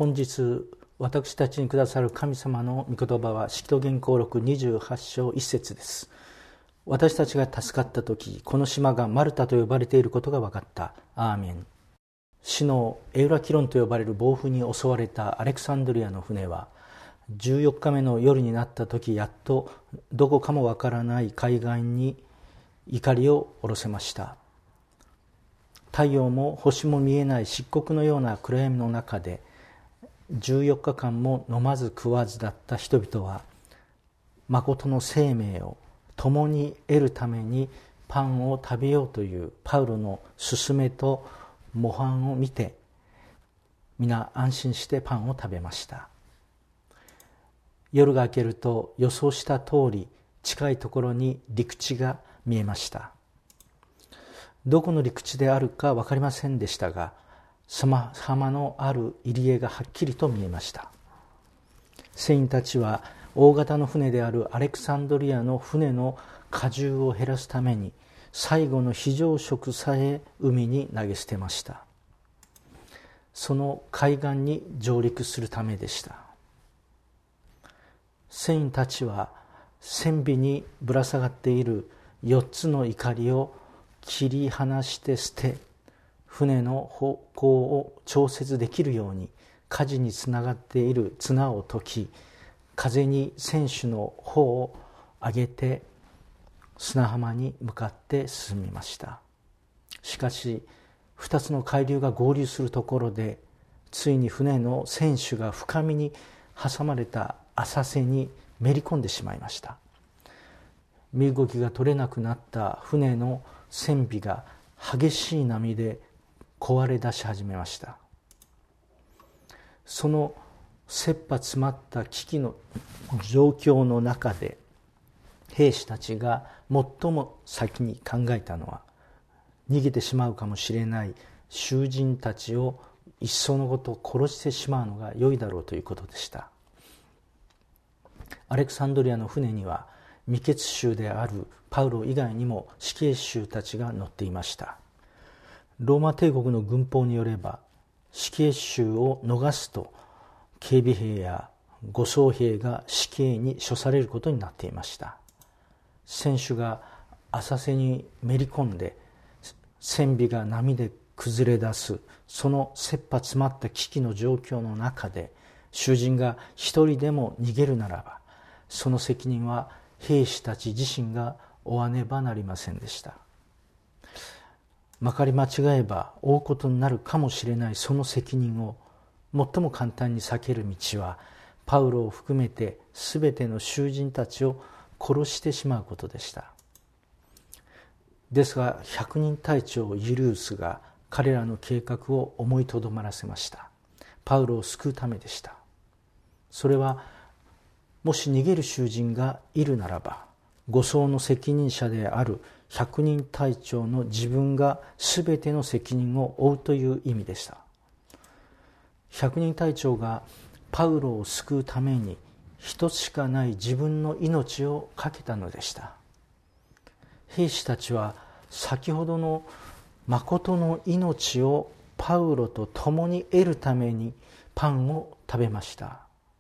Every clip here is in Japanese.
本日私たちにくださる神様の御言葉は使徒言行録28章1節です。私たちが助かった時、この島がマルタと呼ばれていることが分かった。アーメン。死のエウラキロンと呼ばれる暴風に襲われたアレクサンドリアの船は14日目の夜になった時、やっとどこかもわからない海岸に錨を下ろせました。太陽も星も見えない漆黒のような暗闇の中で14日間も飲まず食わずだった人々は、誠の生命を共に得るためにパンを食べようというパウロの勧めと模範を見て、皆安心してパンを食べました。夜が明けると予想した通り、近いところに陸地が見えました。どこの陸地であるか分かりませんでしたが、砂浜のある入り江がはっきりと見えました。船員たちは大型の船であるアレクサンドリアの船の荷重を減らすために、最後の非常食さえ海に投げ捨てました。その海岸に上陸するためでした。船員たちは船尾にぶら下がっている4つの錨を切り離して捨て、船の方向を調節できるように舵につながっている綱を解き、風に船首の方を上げて砂浜に向かって進みました。しかし2つの海流が合流するところで、ついに船の船首が深みに挟まれた浅瀬にめり込んでしまいました。身動きが取れなくなった船の船尾が激しい波で壊れ出し始めました。その切羽詰まった危機の状況の中で、兵士たちが最も先に考えたのは、逃げてしまうかもしれない囚人たちをいっそのこと殺してしまうのが良いだろうということでした。アレクサンドリアの船には未決囚であるパウロ以外にも死刑囚たちが乗っていました。ローマ帝国の軍法によれば、死刑囚を逃すと警備兵や護送兵が死刑に処されることになっていました。船首が浅瀬にめり込んで船尾が波で崩れ出す、その切羽詰まった危機の状況の中で、囚人が一人でも逃げるならば、その責任は兵士たち自身が負わねばなりませんでした。まかり間違えば負うことになるかもしれないその責任を最も簡単に避ける道は、パウロを含めて全ての囚人たちを殺してしまうことでした。ですが百人隊長ユリウスが彼らの計画を思いとどまらせました。パウロを救うためでした。それは、もし逃げる囚人がいるならば、護送の責任者である百人隊長の自分が全ての責任を負うという意味でした。百人隊長がパウロを救うために一つしかない自分の命を懸けたのでした。兵士たちは先ほどの誠の命をパウロと共に得るためにパンを食べました。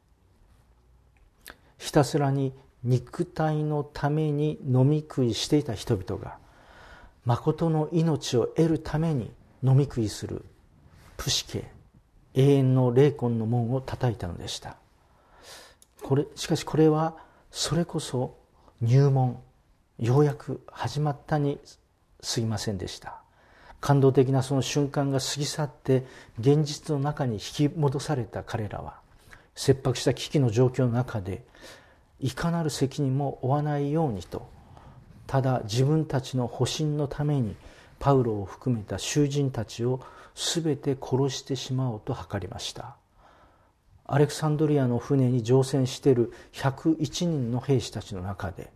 ひたすらに肉体のために飲み食いしていた人々が、誠の命を得るために飲み食いするプシケ、永遠の霊魂の門を叩いたのでした。しかしこれはそれこそ入門、ようやく始まったに過ぎませんでした。感動的なその瞬間が過ぎ去って現実の中に引き戻された彼らは、切迫した危機の状況の中でいかなる責任も負わないようにと、ただ自分たちの保身のためにパウロを含めた囚人たちをすべて殺してしまおうと図りました。アレクサンドリアの船に乗船している101人の兵士たちの中で、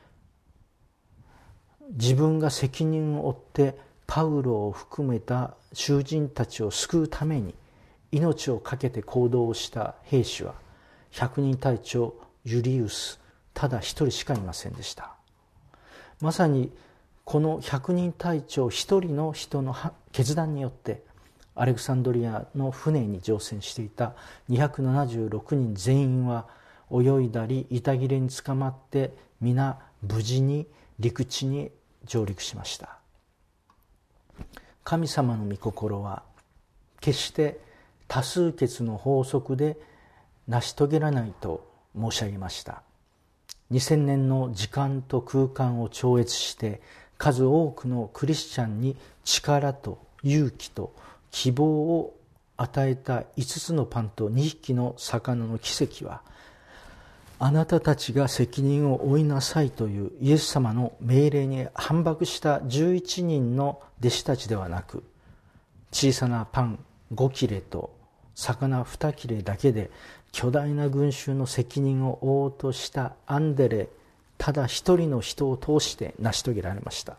自分が責任を負ってパウロを含めた囚人たちを救うために命を懸けて行動した兵士は百人隊長ユリウスただ一人しかいませんでした。まさにこの百人隊長一人の人の決断によってアレクサンドリアの船に乗船していた276人全員は泳いだり板切れにつかまって皆無事に陸地に上陸しました。神様の御心は決して多数決の法則で成し遂げられないと申し上げました。2000年の時間と空間を超越して数多くのクリスチャンに力と勇気と希望を与えた5つのパンと2匹の魚の奇跡は、あなたたちが責任を負いなさいというイエス様の命令に反駁した11人の弟子たちではなく、小さなパン5切れと魚2切れだけで巨大な群衆の責任を負おうとしたアンデレただ一人の人を通して成し遂げられました。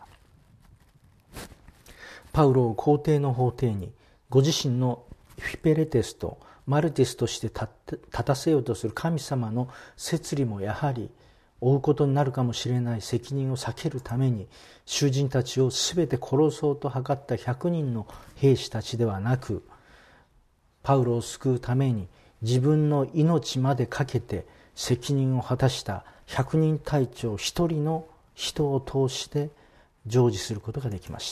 パウロを皇帝の法廷にご自身のフィペレテスとマルティスとして立たせようとする神様の摂理もやはり負うことになるかもしれない責任を避けるために、囚人たちをすべて殺そうと図った100人の兵士たちではなく、パウロを救うために自分の命までかけて責任を果たした100人隊長一人の人を通して成就することができました。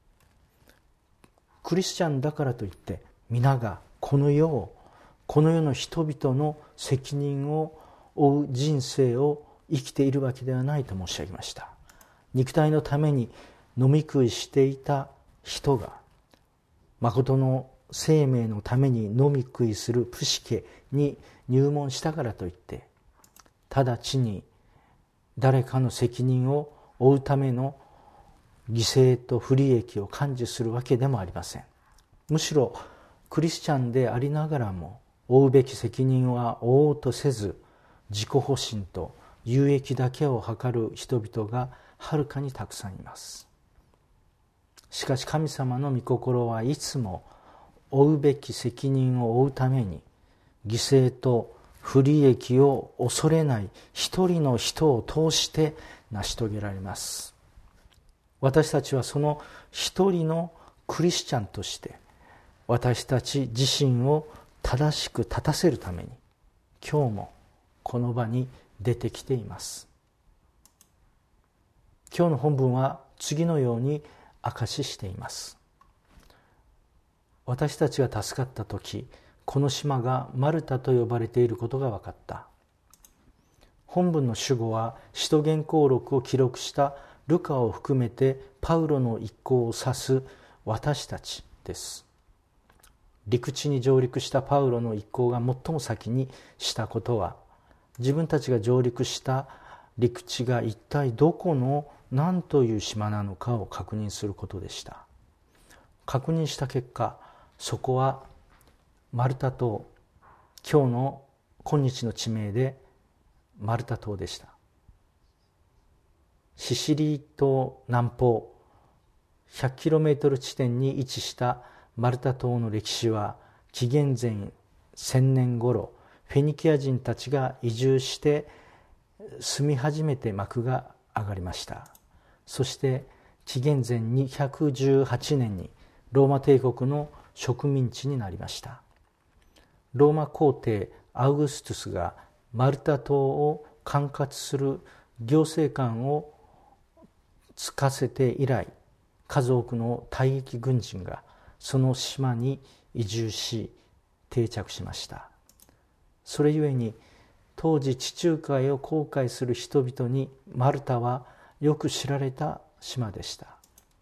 クリスチャンだからといって皆がこの世の人々の責任を負う人生を生きているわけではないと申し上げました。肉体のために飲み食いしていた人が誠の生命のために飲み食いするプシケに入門したからといって直ちに誰かの責任を負うための犠牲と不利益を甘受するわけでもありません。むしろクリスチャンでありながらも負うべき責任は負おうとせず、自己保身と有益だけを図る人々がはるかにたくさんいます。しかし神様の御心はいつも負うべき責任を負うために犠牲と不利益を恐れない一人の人を通して成し遂げられます。私たちはその一人のクリスチャンとして私たち自身を正しく立たせるために今日もこの場に出てきています。今日の本文は次のように証ししています。私たちが助かった時、この島がマルタと呼ばれていることが分かった。本文の主語は使徒言行録を記録したルカを含めてパウロの一行を指す私たちです。陸地に上陸したパウロの一行が最も先にしたことは、自分たちが上陸した陸地が一体どこの何という島なのかを確認することでした。確認した結果、そこはマルタ島、今日の地名でマルタ島でした。シシリー島南方 100km 地点に位置したマルタ島の歴史は、紀元前1000年頃フェニキア人たちが移住して住み始めて幕が上がりました。そして紀元前218年にローマ帝国の植民地になりました。ローマ皇帝アウグストゥスがマルタ島を管轄する行政官を就かせて以来、数多くの退役軍人がその島に移住し定着しました。それゆえに当時地中海を航海する人々にマルタはよく知られた島でした。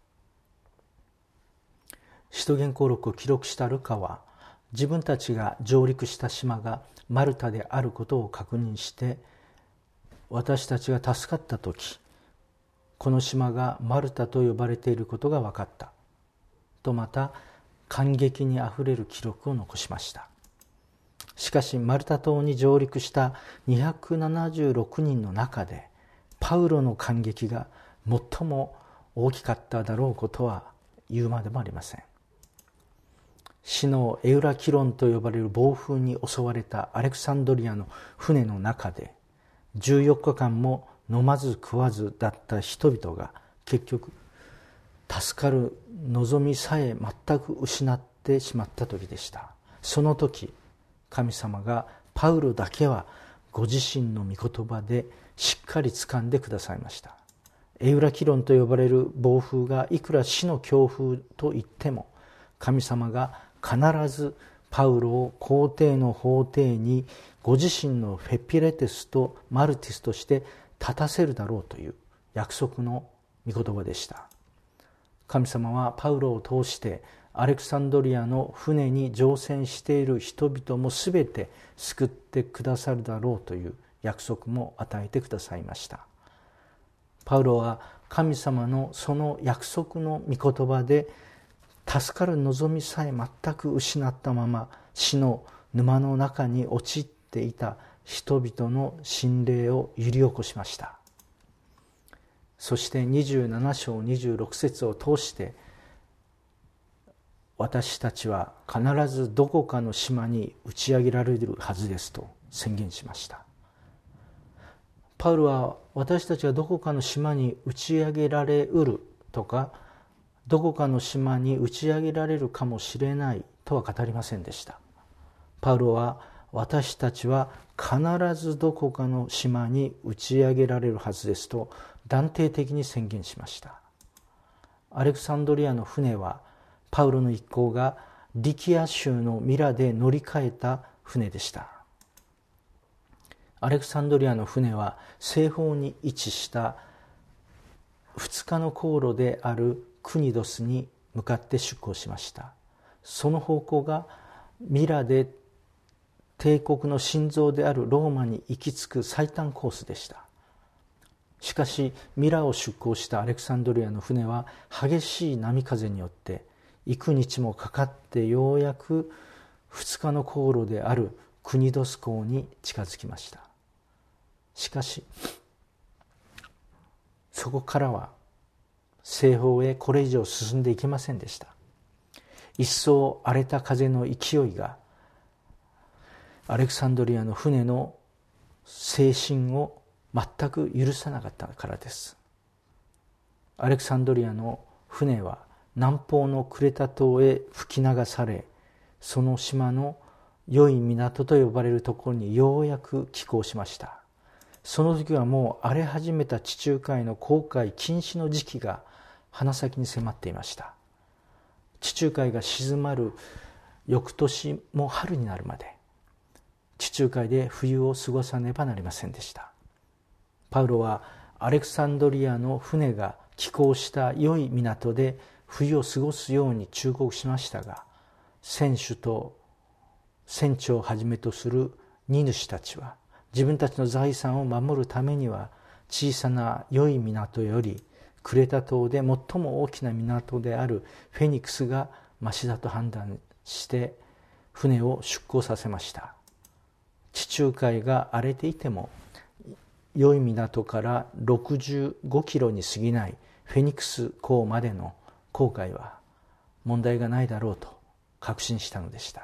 使徒言行録を記録したルカは、自分たちが上陸した島がマルタであることを確認して、私たちが助かった時、この島がマルタと呼ばれていることが分かったと、また感激にあふれる記録を残しました。しかしマルタ島に上陸した276人の中でパウロの感激が最も大きかっただろうことは言うまでもありません。死のエウラキロンと呼ばれる暴風に襲われたアレクサンドリアの船の中で14日間も飲まず食わずだった人々が結局助かる望みさえ全く失ってってしまった時でした。その時、神様がパウロだけはご自身の御言葉でしっかり掴んでくださいました。エウラキロンと呼ばれる暴風がいくら死の強風と言っても、神様が必ずパウロを皇帝の法廷にご自身のフェピレテスとマルティスとして立たせるだろうという約束の御言葉でした。神様はパウロを通してアレクサンドリアの船に乗船している人々もすべて救ってくださるだろうという約束も与えてくださいました。パウロは神様のその約束の御言葉で助かる望みさえ全く失ったまま死の沼の中に陥っていた人々の心霊を揺り起こしました。そして27章26節を通して私たちは必ずどこかの島に打ち上げられるはずですと宣言しました。パウロは私たちはどこかの島に打ち上げられうるとかどこかの島に打ち上げられるかもしれないとは語りませんでした。パウロは私たちは必ずどこかの島に打ち上げられるはずですと断定的に宣言しました。アレクサンドリアの船はパウロの一行がリキア州のミラで乗り換えた船でした。アレクサンドリアの船は西方に位置した2日の航路であるクニドスに向かって出港しました。その方向がミラで帝国の心臓であるローマに行き着く最短コースでした。しかしミラを出港したアレクサンドリアの船は激しい波風によって幾日もかかってようやく2日の航路であるクニドス港に近づきました。しかしそこからは西方へこれ以上進んでいけませんでした。一層荒れた風の勢いがアレクサンドリアの船の精神を全く許さなかったからです。アレクサンドリアの船は南方のクレタ島へ吹き流され、その島の良い港と呼ばれるところにようやく寄港しました。その時はもう荒れ始めた地中海の航海禁止の時期が鼻先に迫っていました。地中海が静まる翌年も春になるまで地中海で冬を過ごさねばなりませんでした。パウロはアレクサンドリアの船が寄港した良い港で冬を過ごすように忠告しましたが、船主と船長をはじめとする荷主たちは自分たちの財産を守るためには小さな良い港よりクレタ島で最も大きな港であるフェニックスがマシだと判断して船を出港させました。地中海が荒れていても良い港から65キロに過ぎないフェニックス港までの航海は問題がないだろうと確信したのでした。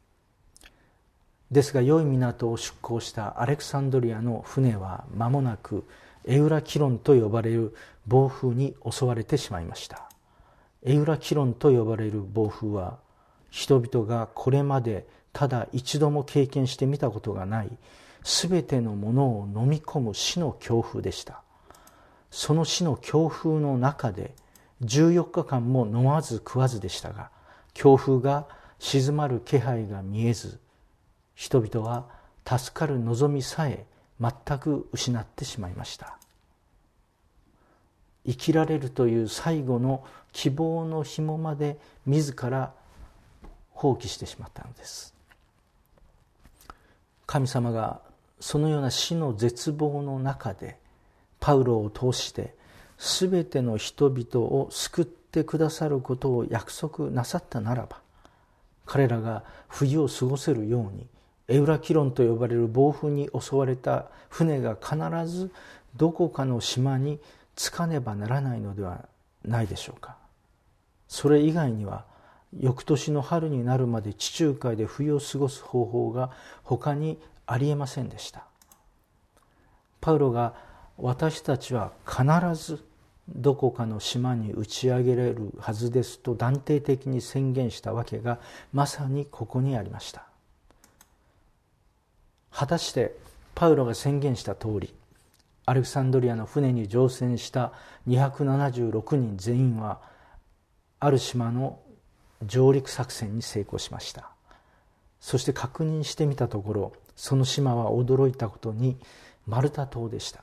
ですが良い港を出港したアレクサンドリアの船は間もなくエウラキロンと呼ばれる暴風に襲われてしまいました。エウラキロンと呼ばれる暴風は人々がこれまでただ一度も経験してみたことがないすべてのものを飲み込む死の強風でした。その死の強風の中で14日間も飲まず食わずでしたが、強風が静まる気配が見えず、人々は助かる望みさえ全く失ってしまいました。生きられるという最後の希望の紐まで自ら放棄してしまったのです。神様がそのような死の絶望の中でパウロを通してすべての人々を救ってくださることを約束なさったならば、彼らが冬を過ごせるようにエウラキロンと呼ばれる暴風に襲われた船が必ずどこかの島に着かねばならないのではないでしょうか。それ以外には翌年の春になるまで地中海で冬を過ごす方法が他にありえませんでした。パウロが私たちは必ずどこかの島に打ち上げられるはずですと断定的に宣言したわけがまさにここにありました。果たしてパウロが宣言した通り、アレクサンドリアの船に乗船した276人全員はある島の上陸作戦に成功しました。そして確認してみたところ、その島は驚いたことにマルタ島でした。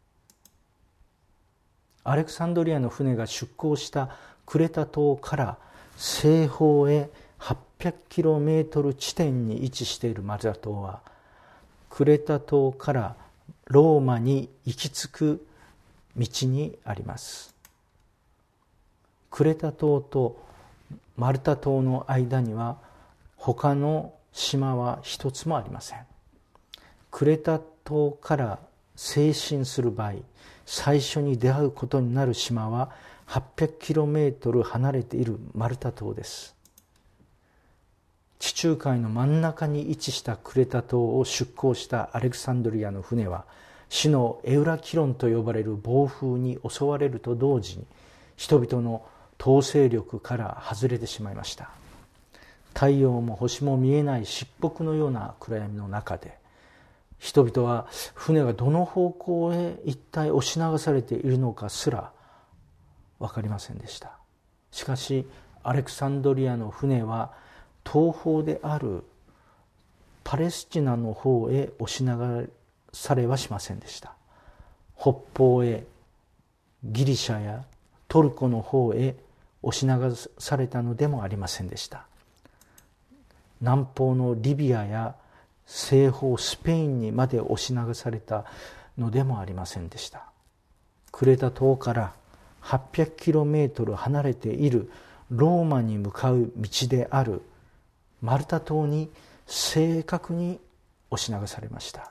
アレクサンドリアの船が出港したクレタ島から西方へ 800km 地点に位置しているマルタ島は、クレタ島からローマに行き着く道にあります。クレタ島とマルタ島の間には他の島は一つもありません。クレタ島から西進する場合、最初に出会うことになる島は 800km 離れているマルタ島です。地中海の真ん中に位置したクレタ島を出港したアレクサンドリアの船は、死のエウラキロンと呼ばれる暴風に襲われると同時に、人々の統制力から外れてしまいました。太陽も星も見えない漆黒のような暗闇の中で、人々は船がどの方向へ一体押し流されているのかすら分かりませんでした。しかしアレクサンドリアの船は東方であるパレスチナの方へ押し流されはしませんでした。北方へギリシャやトルコの方へ押し流されたのでもありませんでした。南方のリビアや西方スペインにまで押し流されたのでもありませんでした。クレタ島から 800km 離れているローマに向かう道であるマルタ島に正確に押し流されました。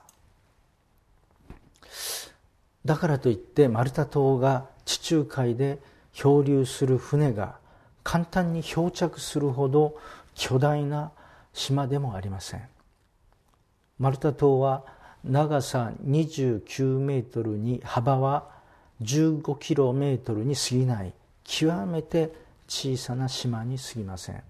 だからといってマルタ島が地中海で漂流する船が簡単に漂着するほど巨大な島でもありません。マルタ島は長さ29メートルに幅は15キロメートルに過ぎない極めて小さな島に過ぎません。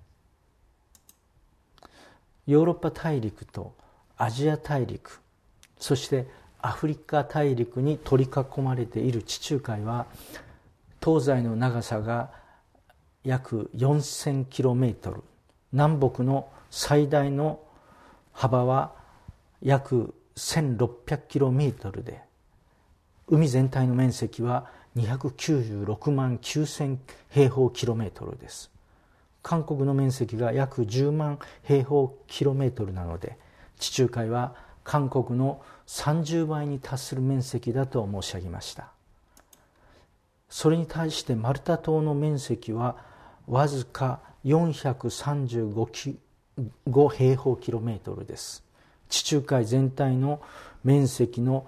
ヨーロッパ大陸とアジア大陸、そしてアフリカ大陸に取り囲まれている地中海は、東西の長さが約 4000km、南北の最大の幅は約 1600km で、海全体の面積は296万9000平方キロメートルです。韓国の面積が約10万平方キロメートルなので、地中海は韓国の30倍に達する面積だと申し上げました。それに対してマルタ島の面積はわずか435平方キロメートルです。地中海全体の面積の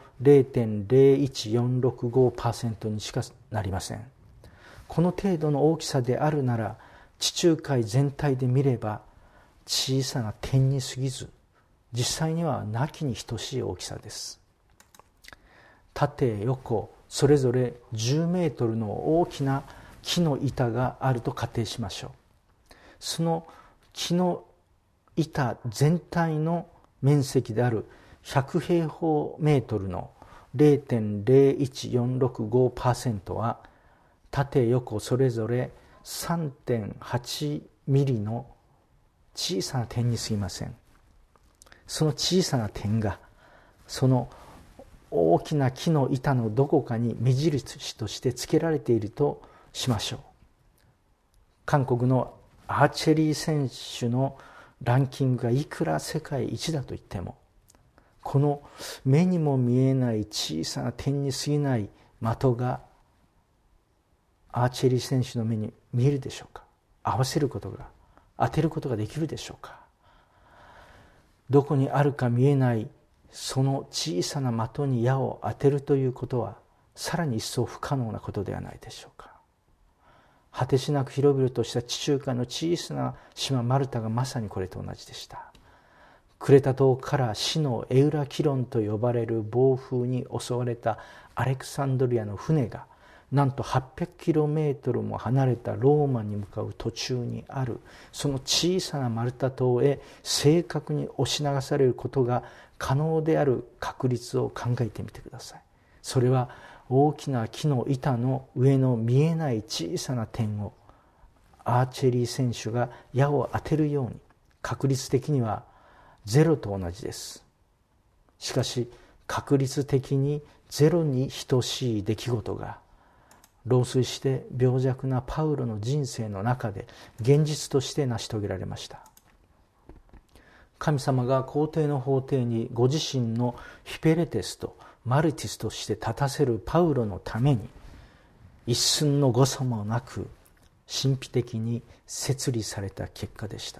0.01465% にしかなりません。この程度の大きさであるなら、地中海全体で見れば小さな点に過ぎず、実際にはなきに等しい大きさです。縦横それぞれ10メートルの大きな木の板があると仮定しましょう。その木の板全体の面積である100平方メートルの 0.01465% は縦横それぞれ 3.8 ミリの小さな点に過ぎません。その小さな点がその大きな木の板のどこかに目印としてつけられているとしましょう。韓国のアーチェリー選手のランキングがいくら世界一だといっても、この目にも見えない小さな点に過ぎない的がアーチェリー選手の目に見えるでしょうか。合わせることが、当てることができるでしょうか。どこにあるか見えないその小さな的に矢を当てるということは、さらに一層不可能なことではないでしょうか。果てしなく広々とした地中海の小さな島マルタがまさにこれと同じでした。クレタ島から死のエウラキロンと呼ばれる暴風に襲われたアレクサンドリアの船がなんと 800km も離れたローマに向かう途中にあるその小さなマルタ島へ正確に押し流されることが可能である確率を考えてみてください。それは大きな木の板の上の見えない小さな点をアーチェリー選手が矢を当てるように、確率的にはゼロと同じです。しかし確率的にゼロに等しい出来事が老衰して病弱なパウロの人生の中で現実として成し遂げられました。神様が皇帝の法廷にご自身のヒペレテスとマルティスとして立たせるパウロのために一寸の誤差もなく神秘的に設立された結果でした。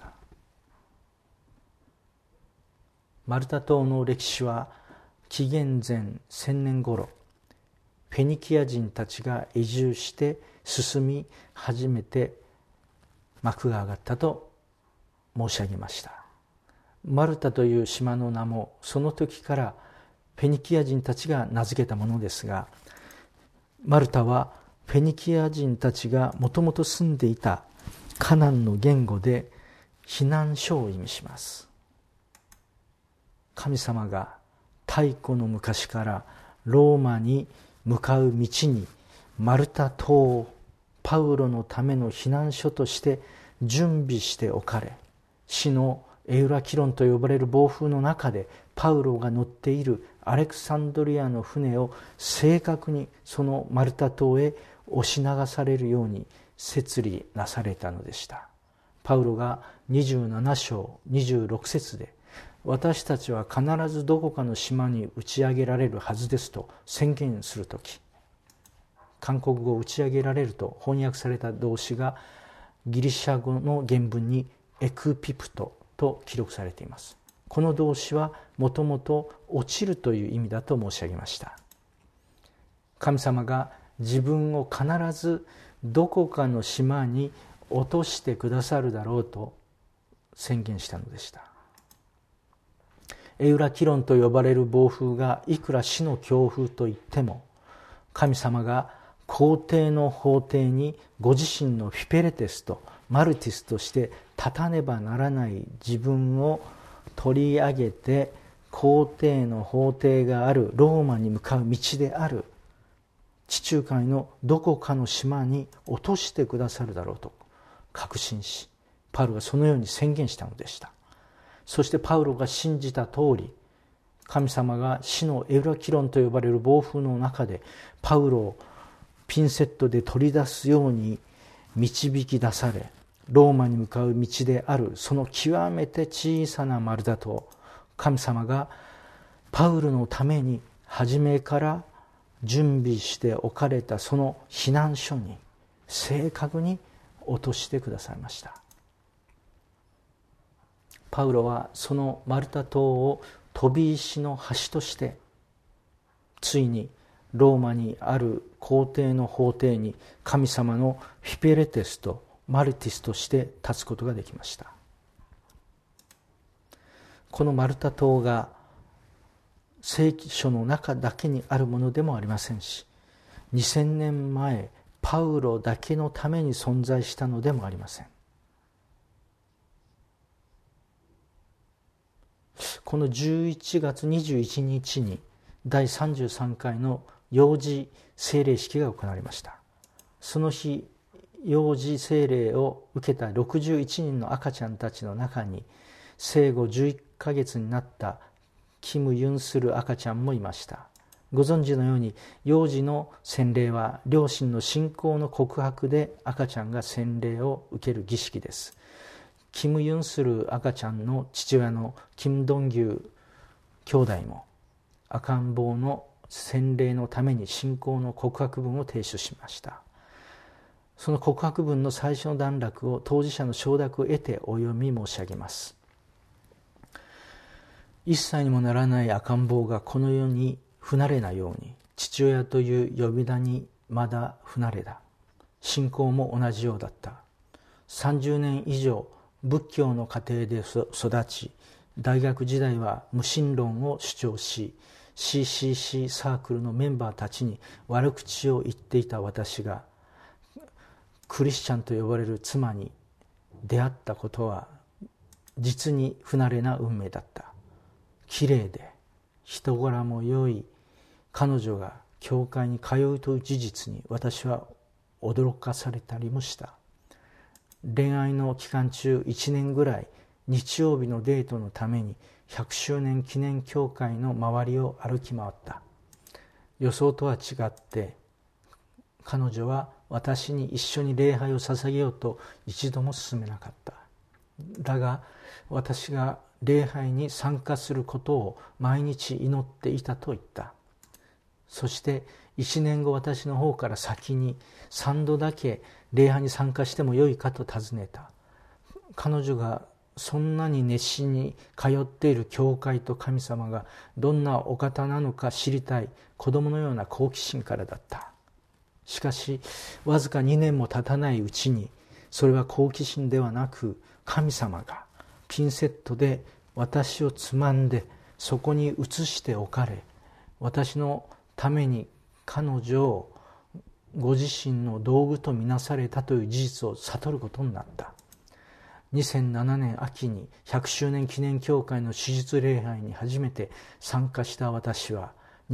マルタ島の歴史は紀元前1000年頃、フェニキア人たちが移住して進み始めて幕が上がったと申し上げました。マルタという島の名もその時からフェニキア人たちが名付けたものですが、マルタはフェニキア人たちがもともと住んでいたカナンの言語で避難所を意味します。神様が太古の昔からローマに向かう道にマルタ島をパウロのための避難所として準備しておかれ、死のエウラキロンと呼ばれる暴風の中でパウロが乗っているアレクサンドリアの船を正確にそのマルタ島へ押し流されるように設立なされたのでした。パウロが27章26節で、私たちは必ずどこかの島に打ち上げられるはずですと宣言するとき、韓国語打ち上げられると翻訳された動詞がギリシャ語の原文にエクピプトと記録されています。この動詞はもともと落ちるという意味だと申し上げました。神様が自分を必ずどこかの島に落としてくださるだろうと宣言したのでした。エウラキロンと呼ばれる暴風がいくら死の強風といっても、神様が皇帝の法廷にご自身のフィペレテスとマルティスとして立たねばならない自分を取り上げて、皇帝の法廷があるローマに向かう道である地中海のどこかの島に落としてくださるだろうと確信し、パウロがそのように宣言したのでした。そしてパウロが信じた通り、神様が死のエウラキロンと呼ばれる暴風の中でパウロをピンセットで取り出すように導き出され、ローマに向かう道であるその極めて小さなマルタ島、神様がパウロのために初めから準備しておかれたその避難所に正確に落としてくださいました。パウロはそのマルタ島を飛び石の橋としてついにローマにある皇帝の法廷に神様のフィペレテスとマルティスとして立つことができました。このマルタ島が聖書の中だけにあるものでもありませんし、2000年前パウロだけのために存在したのでもありません。この11月21日に第33回の幼児聖霊式が行われました。その日、幼児聖霊を受けた61人の赤ちゃんたちの中に生後11ヶ月になったキム・ユンする赤ちゃんもいました。ご存知のように幼児の洗礼は両親の信仰の告白で赤ちゃんが洗礼を受ける儀式です。キム・ユンする赤ちゃんの父親のキム・ドンギュ兄弟も赤ん坊の洗礼のために信仰の告白文を提出しました。その告白文の最初の段落を当事者の承諾を得てお読み申し上げます。1歳にもならない赤ん坊がこの世に不慣れなように、父親という呼び名にまだ不慣れだ。信仰も同じようだった。30年以上仏教の家庭で育ち、大学時代は無神論を主張し、 CCC サークルのメンバーたちに悪口を言っていた私がクリスチャンと呼ばれる妻に出会ったことは実に不慣れな運命だった。きれいで人柄も良い彼女が教会に通うという事実に私は驚かされたりもした。恋愛の期間中1年ぐらい日曜日のデートのために100周年記念教会の周りを歩き回った。予想とは違って彼女は私に一緒に礼拝を捧げようと一度も勧めなかった。だが私が礼拝に参加することを毎日祈っていたと言った。そして1年後私の方から先に3度だけ礼拝に参加してもよいかと尋ねた。彼女がそんなに熱心に通っている教会と神様がどんなお方なのか知りたい子供のような好奇心からだった。しかしわずか2年も経たないうちにそれは好奇心ではなく神様がピンセットで私をつまんでそこに移しておかれ、私のために彼女をご自身の道具とみなされたという事実を悟ることになった。2007年秋に100周年記念教会の手術礼拝に初めて参加した私は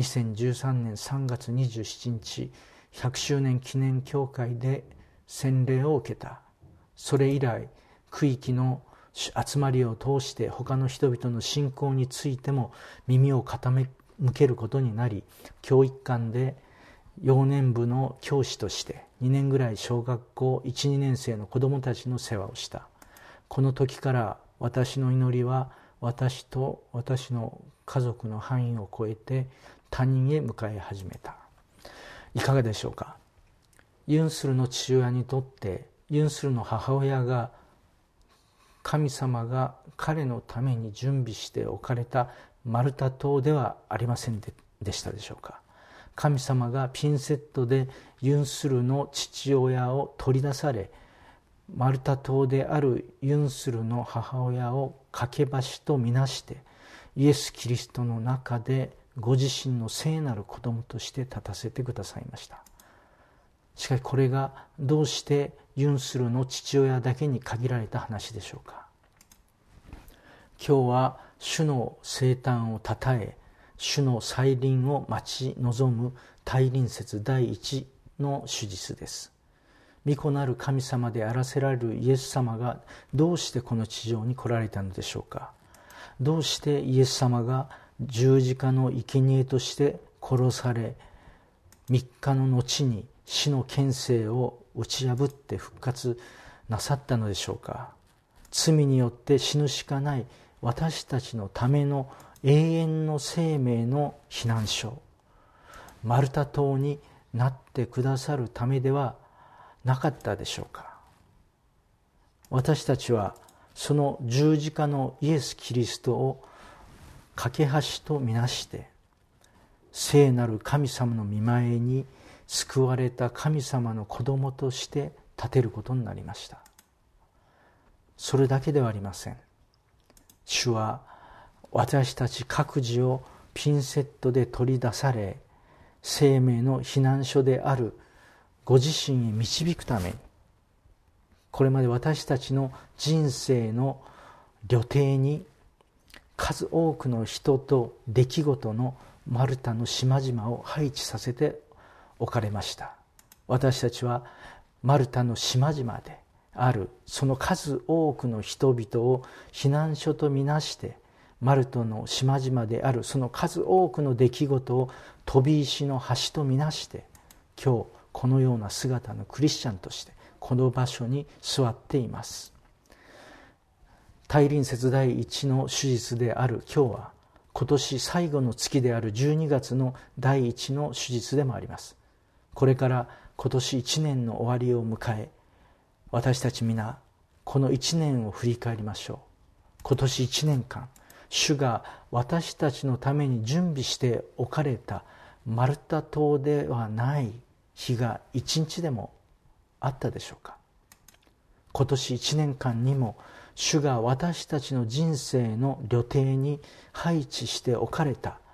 2013年3月27日100周年記念教会で洗礼を受けた。それ以来区域の集まりを通して他の人々の信仰についても耳を傾けることになり、教育館で幼年部の教師として2年ぐらい小学校 1,2 年生の子どもたちの世話をした。この時から私の祈りは私と私の家族の範囲を超えて他人へ向かい始めた。いかがでしょうか。ユンスルの父親にとってユンスルの母親が神様が彼のために準備しておかれたマルタ島ではありませんでしたでしょうか。神様がピンセットでユンスルの父親を取り出され、マルタ島であるユンスルの母親を架け橋とみなしてイエス・キリストの中でご自身の聖なる子供として立たせてくださいました。しかしこれがどうしてユンスルの父親だけに限られた話でしょうか。今日は主の生誕をたたえ主の再臨を待ち望む大臨節第一の手術です。御子なる神様であらせられるイエス様がどうしてこの地上に来られたのでしょうか。どうしてイエス様が十字架の生贄として殺され、3日の後に死の権勢を打ち破って復活なさったのでしょうか。罪によって死ぬしかない私たちのための永遠の生命の避難所、マルタ島になってくださるためではなかったでしょうか。私たちはその十字架のイエス・キリストを架け橋とみなして聖なる神様の御前に救われた神様の子供として立てることになりました。それだけではありません。主は私たち各自をピンセットで取り出され、生命の避難所であるご自身へ導くために、これまで私たちの人生の旅程に数多くの人と出来事のマルタの島々を配置させておかれました。私たちはマルタの島々であるその数多くの人々を避難所とみなして、マルタの島々であるその数多くの出来事を飛び石の橋とみなして、今日このような姿のクリスチャンとしてこの場所に座っています。大臨節第一の手術である今日は、今年最後の月である12月の第一の手術でもあります。これから今年1年の終わりを迎え、私たち皆この1年を振り返りましょう。今年1年間、主が私たちのために準備しておかれたマルタ島ではない日が一日でもあったでしょうか。今年1年間にも主が私たちの人生の旅程に配置しておかれた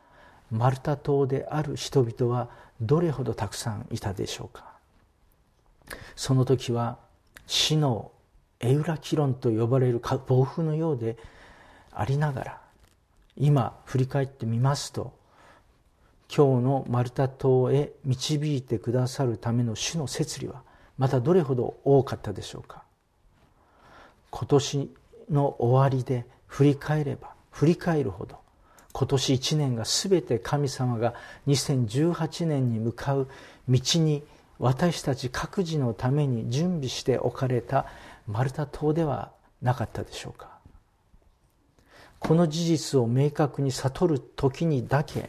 マルタ島である人々はどれほどたくさんいたでしょうか。その時は死のエウラキロンと呼ばれる暴風のようでありながら、今振り返ってみますと、今日のマルタ島へ導いてくださるための主の摂理はまたどれほど多かったでしょうか。今年の終わりで振り返れば振り返るほど、今年1年がすべて神様が2018年に向かう道に私たち各自のために準備しておかれたマルタ島ではなかったでしょうか。この事実を明確に悟る時にだけ、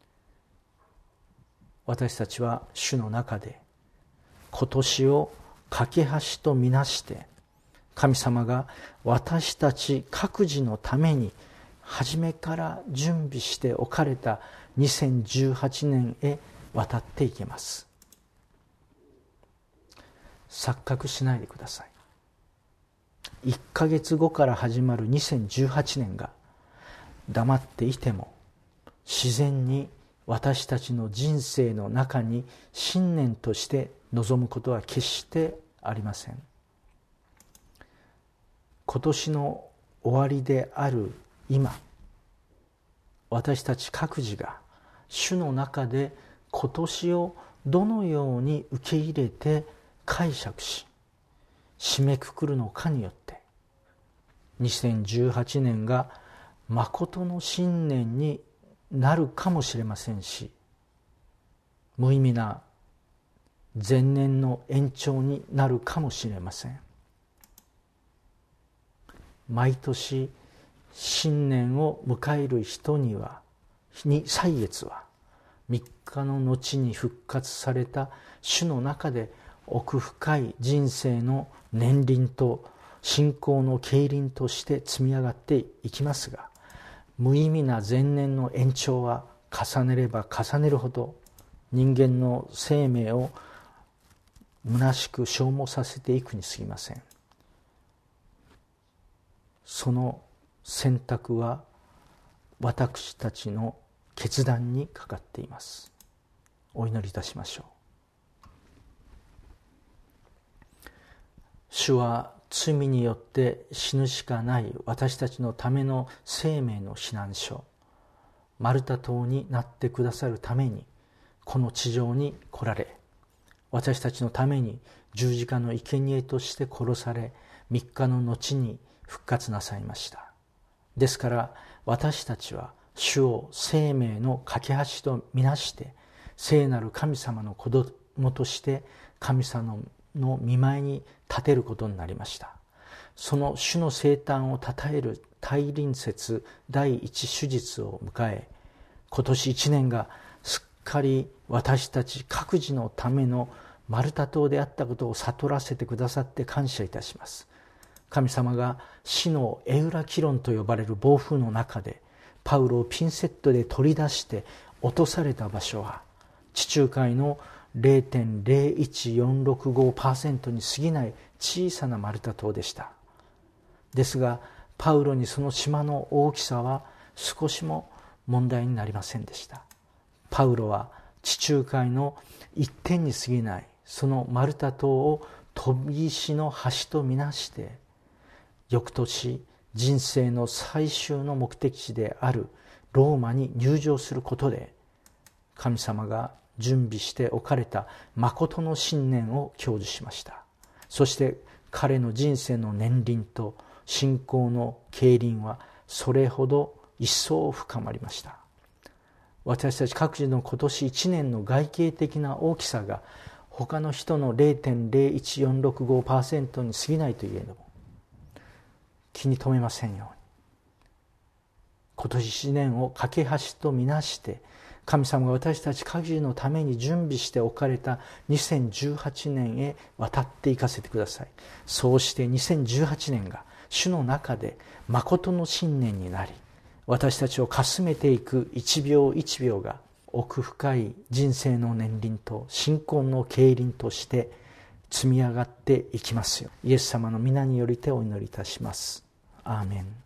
私たちは主の中で今年を架け橋とみなして、神様が私たち各自のために初めから準備しておかれた2018年へ渡っていけます。錯覚しないでください。1ヶ月後から始まる2018年が黙っていても自然に私たちの人生の中に信念として臨むことは決してありません。今年の終わりである今、私たち各自が主の中で今年をどのように受け入れて解釈し締めくくるのかによって、2018年が誠の新年になるかもしれませんし、無意味な前年の延長になるかもしれません。毎年新年を迎える人に歳月は3日の後に復活された主の中で奥深い人生の年輪と信仰の経輪として積み上がっていきますが、無意味な前年の延長は重ねれば重ねるほど人間の生命を虚しく消耗させていくに過ぎません。その選択は私たちの決断にかかっています。お祈りいたしましょう。主は罪によって死ぬしかない私たちのための生命の避難所、マルタ島になってくださるためにこの地上に来られ、私たちのために十字架の生贄として殺され、3日の後に復活なさいました。ですから私たちは主を生命の架け橋とみなして、聖なる神様の子供として神様の御前に立てることになりました。その主の生誕をたたえる大臨節第一手術を迎え、今年1年がすっかり私たち各自のためのマルタ島であったことを悟らせてくださって感謝いたします。神様が死のエウラキロンと呼ばれる暴風の中でパウロをピンセットで取り出して落とされた場所は地中海の 0.01465% に過ぎない小さなマルタ島でした。ですがパウロにその島の大きさは少しも問題になりませんでした。パウロは地中海の一点に過ぎないそのマルタ島を飛び石の橋とみなして、翌年人生の最終の目的地であるローマに入場することで、神様が準備しておかれた誠の信念を享受しました。そして彼の人生の年輪と信仰の経輪はそれほど一層深まりました。私たち各自の今年1年の外形的な大きさが他の人の 0.01465% に過ぎないといえども気に留めませんように、今年1年を架け橋とみなして神様が私たち各自のために準備しておかれた2018年へ渡っていかせてください。そうして2018年が主の中で誠の信念になり、私たちをかすめていく一秒一秒が奥深い人生の年輪と信仰の経輪として積み上がっていきますよ。イエス様の皆によりてお祈りいたします。アーメン。